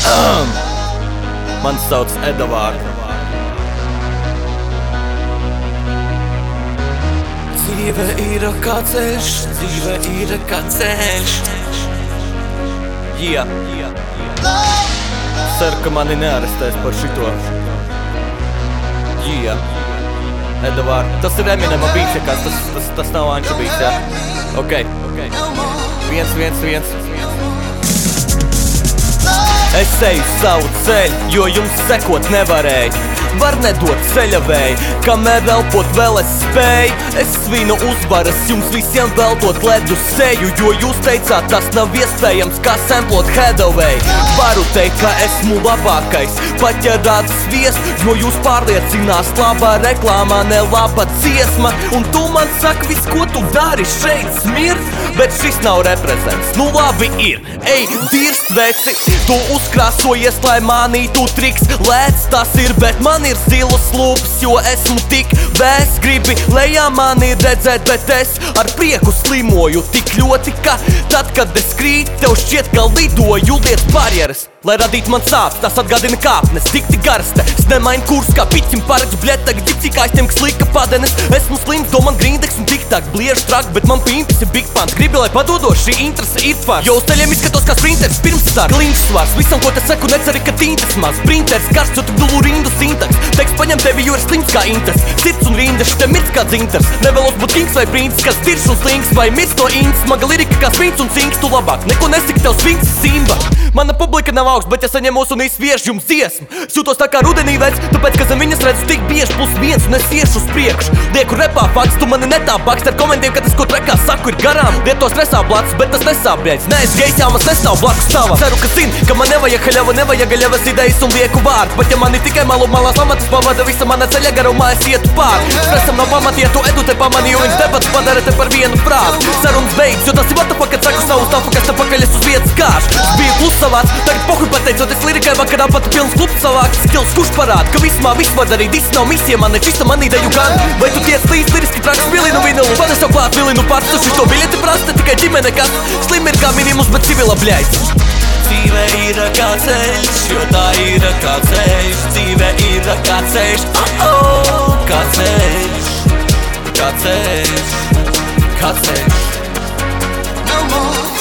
Man sauc Edavārds. Dzīve ir kā ceļš, dzīve ir kā ceļš. Ceru, ka mani nearestēs par šito. Edavārds. Tas ir Eminema beats, ja kāds, tas nav Anča beats, jā? Ok. 1. Es eju savu ceļu, jo jums sekot nevarēju. Var nedot ceļavēju, kamēr elpot vēl es spēju. Es svinu uzvaras, jums visiem veltot ledu seju, jo jūs teicāt, tas nav iespējams, kā samplot Hathaway. Varu teikt, ka esmu labākais, pat ja rāda sviestu, jo jūs pārliecinās labā reklāmā, ne laba dziesma. Un tu man saki, viss, ko tu dari šeit smirt, bet šis nav reprezents. Nu labi ir, ej, dirst veci, tu uzkrāsojies, lai mānītu triks. Lēc tas ir, bet man ir zilas lūpas, jo esmu tik vēs. Gribi lejā mani redzēt, bet es ar prieku slimoju tik ļoti, ka tad, kad es krītu, tev šķiet, ka lidoju. Liec barjeras, lai radītu man sāpes, tas atgādina kāpnes, dikti garste. Es nemainu kurs, kā piķim paredzu bļet, tagad ģipcī kā aiztiem, kas lika padenes. Esmu slims, do man grindeks un tik tak bliežu trak, bet man pimpis ir big pants. Gribi, lai padodos, šī interese ir fars, jo uz ceļiem izskatos kā sprinters pirms start. Klinks svars, visam, ko te saku, neceri, ka tintas maz. Sprinters, karsts, jo tu dulu rindu sintaks. Teiks paņem tevi, jo ir slims kā intas. Sirds un rindas, te mirst kā dzintars. Nevēlos būt kings vai princis, kas dirš un slings, vai mirst no ints. Smaga lirika kā sprints un cinks, tu labāk neko nesaki, tev svinks simba. Mana publika nav augsts, bet ja saņemos un izsviež jums dziesmu. Jūtos tā kā rudenī vec, tāpēc, ka zem viņas redzu tik bieži +1 un es iešu uz priekšu. Lieku repā fakts, tu mani netā bakst ar komentiem, ka tas, ko trekā saku, ir garām. Lieto stresā blakus, bet tas nesābļēdz. Nē, es gejs, jā, mas nestāv blakus tava. Ceru, ka zini, ka man nevajag haļava, nevajag gaļavas idejas un lieku vārdu. Bet ja mani tikai malu malās pamatas pavada, visa mana ceļa garumā es ietu pār. Stresam nav pamati, ja tu Edu te pamanīju, jo viņš debats padara te par vienu prātu. Sarunas beidz, jo tas ir what the fuck, kad saku savu stāfu, kas te pakaļ es uz vietas kāš. Es biju klusavāts, tagad pohuj pateicoties lirikai, vakarā pat pilns klubs savāks. Skills, kurš parāda, ka vismā viss var darīt, viss nav misija, man ne čista man ideju gan. Vai tu tiec līdz liriski traks vilinu vinilu, panes jau klāt vilinu pats, tu šito biļeti prasta, tikai ģimene kas. Slim ir kā minimums, bet civila bļaids. Dzīve ir kā ceļš, jo tā ir kā ceļš. Dzīve ir kā ceļš, kā ceļš. Kā ceļš, kā ceļš. No more.